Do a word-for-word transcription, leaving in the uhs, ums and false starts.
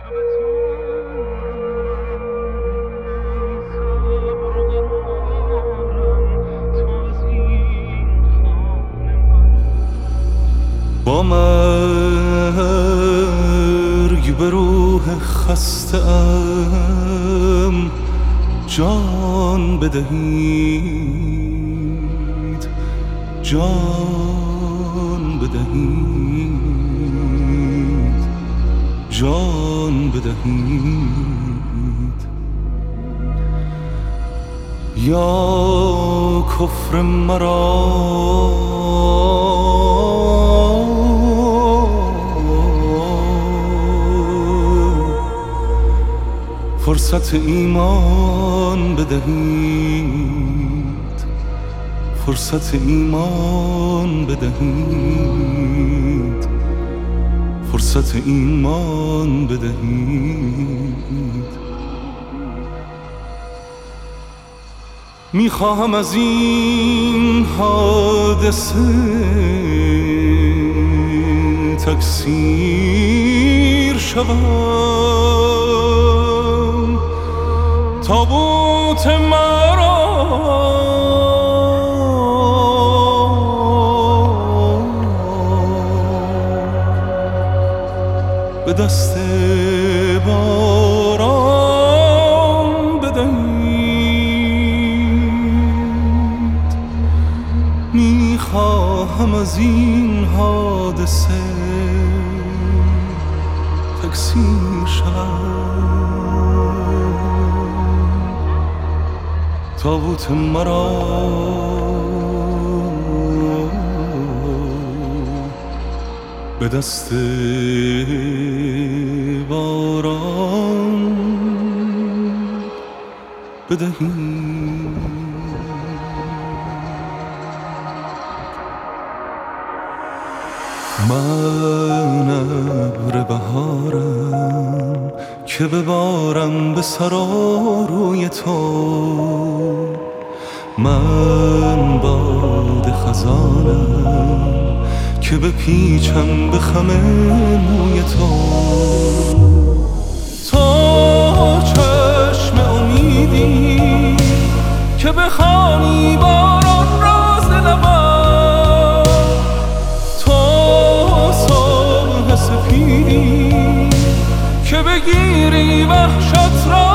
با مرگ به روح خسته ام جان بدهید، جان بدهید، جان بدهید. یا کفر مرا فرصت ایمان بدهید، فرصت ایمان بدهید، فرصت ایمان بدهید. میخواهم از این حادثه تکثیر شوم، تابوت مرا به دست باران بدهید. میخواهم از این حادثه تکثیر شوم، تابوت مرا به دست باران بدهید. من ابر بهارم که ببارم به سراروی تو، من باد خزانم که بپیچم به خم موی تو. تو چشم امیدی که بخوانی باران راز لبم، تو صبح سفیدی که بگیری وحشت را